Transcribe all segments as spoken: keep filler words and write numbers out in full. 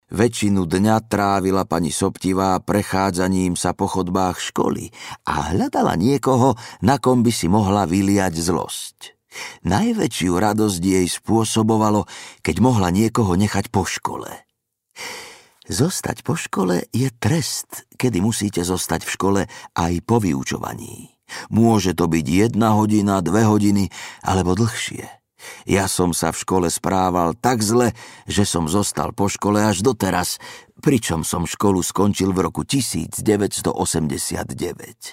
Väčšinu dňa trávila pani Soptivá prechádzaním sa po chodbách školy a hľadala niekoho, na kom by si mohla vyliať zlosť. Najväčšiu radosť jej spôsobovalo, keď mohla niekoho nechať po škole. Zostať po škole je trest, kedy musíte zostať v škole aj po vyučovaní. Môže to byť jedna hodina, dve hodiny alebo dlhšie. Ja som sa v škole správal tak zle, že som zostal po škole až doteraz, pričom som školu skončil v roku devätnásťstoosemdesiatdeväť.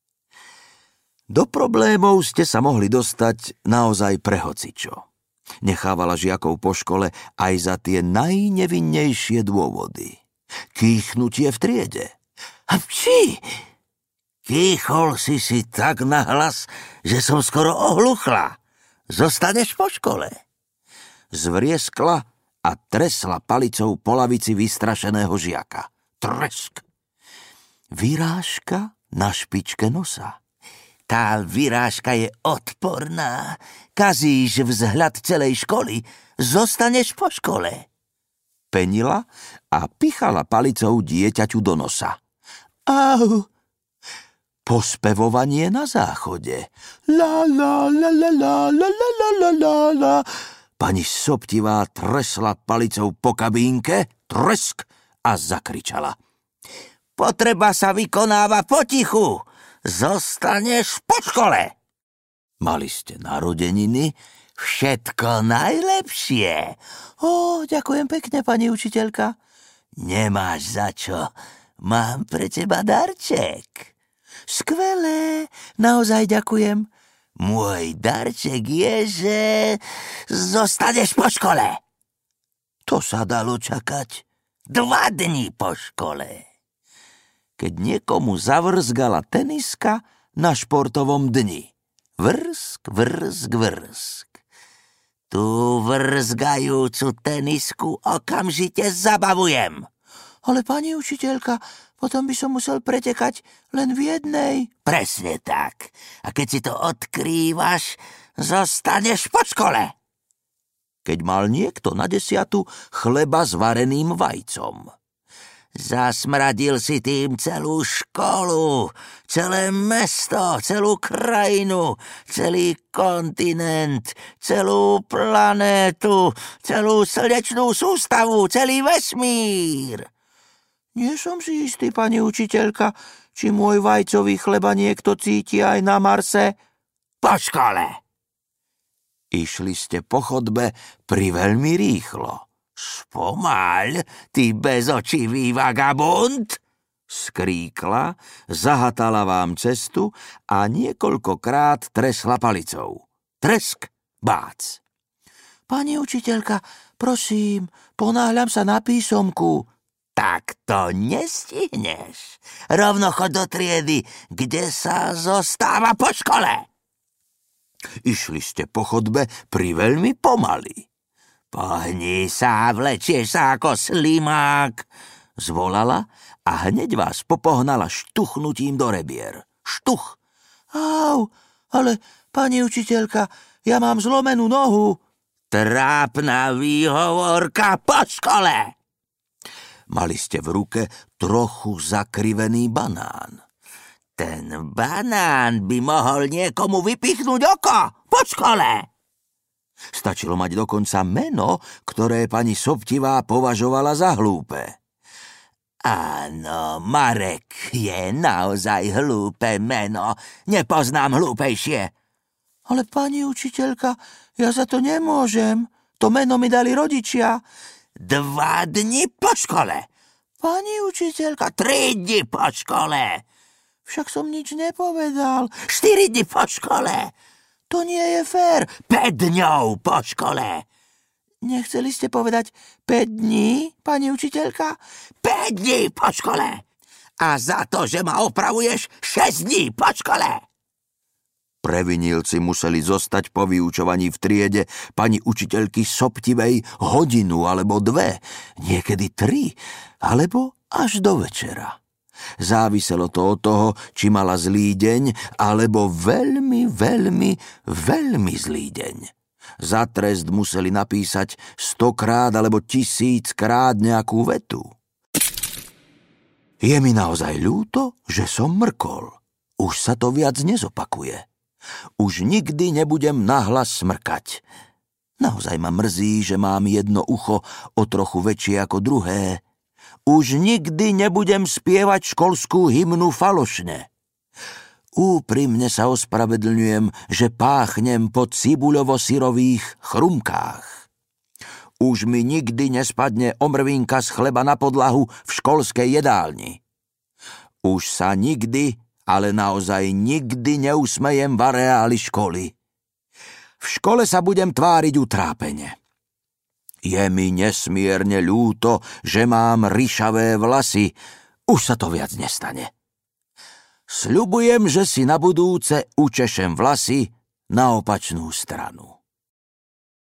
Do problémov ste sa mohli dostať naozaj prehocičo. Nechávala žiakov po škole aj za tie najnevinnejšie dôvody. Kýchnutie v triede. Hapči! Kýchol si si tak nahlas, že som skoro ohluchla. Zostaneš po škole. Zvrieskla a tresla palicou po lavici vystrašeného žiaka. Tresk. Vyrážka na špičke nosa. Tá vyrážka je odporná. Kazíš vzhľad celej školy. Zostaneš po škole. Penila a pichala palicou dieťaťu do nosa. Au! Pospevovanie na záchode. La la la la la la la la la la. Pani Soptivá tresla palicou po kabínke, tresk a zakričala. Potreba sa vykonáva potichu. Zostaneš po škole. Mali ste narodeniny? Všetko najlepšie. Ó, ďakujem pekne, pani učiteľka. Nemáš za čo. Mám pre teba darček. Skvelé, naozaj ďakujem. Môj darček je, že zostaneš po škole. To sa dalo čakať. Dva dni po škole. Keď niekomu zavrzgala teniska na športovom dni. Vrsk, vrsk, vrsk. Tú vrzgajúcu tenisku okamžite zabavujem. Ale pani učiteľka, potom by som musel pretekať len v jednej. Presne tak. A keď si to odkrývaš, zostaneš po škole. Keď mal niekto na desiatu chleba s vareným vajcom. Zasmradil si tým celú školu, celé mesto, celú krajinu, celý kontinent, celú planétu, celú slnečnú sústavu, celý vesmír. Nie som si istý, pani učiteľka, či môj vajcový chleba niekto cíti aj na Marse. Po škole. Išli ste po chodbe priveľmi rýchlo. Spomaľ, ty bezočivý vagabund! Skríkla, zahatala vám cestu a niekoľkokrát tresla palicou. Tresk, bác. Pani učiteľka, prosím, ponáhľam sa na písomku. Tak to nestihneš. Rovno chod do triedy, kde sa zostáva po škole. Išli ste po chodbe priveľmi pomaly. Pohni sa, vlečieš sa ako slimák, zvolala a hneď vás popohnala štuchnutím do rebier. Štuch. Au, ale pani učiteľka, ja mám zlomenú nohu. Trápna výhovorka po škole. Mali ste v ruke trochu zakrivený banán. Ten banán by mohol niekomu vypichnúť oko po škole. Stačilo mať dokonca meno, ktoré pani Soptivá považovala za hlúpe. Áno, Marek je naozaj hlúpe meno. Nepoznám hlúpejšie. Ale pani učiteľka, ja za to nemôžem. To meno mi dali rodičia. Dva dni po škole. Pani učiteľka, tri dni po škole. Však som nič nepovedal. Štyri dni po škole. To nie je fér. Päť dňov po škole. Nechceli ste povedať päť dní, pani učiteľka? Päť dní po škole. A za to, že ma opravuješ, šesť dní po škole. Previnilci museli zostať po vyučovaní v triede pani učiteľky Soptivej hodinu alebo dve, niekedy tri, alebo až do večera. Záviselo to od toho, či mala zlý deň, alebo veľmi, veľmi, veľmi zlý deň. Za trest museli napísať stokrát alebo tisíckrát nejakú vetu. Je mi naozaj ľúto, že som mrkol. Už sa to viac nezopakuje. Už nikdy nebudem nahlas smrkať. Naozaj ma mrzí, že mám jedno ucho o trochu väčšie ako druhé. Už nikdy nebudem spievať školskú hymnu falošne. Úprimne sa ospravedlňujem, že páchnem po cibuľovo-syrových chrumkách. Už mi nikdy nespadne omrvinka z chleba na podlahu v školskej jedálni. Už sa nikdy, ale naozaj nikdy neusmejem v areáli školy. V škole sa budem tváriť utrápene. Je mi nesmierne ľúto, že mám ryšavé vlasy. Už sa to viac nestane. Sľubujem, že si na budúce učešem vlasy na opačnú stranu.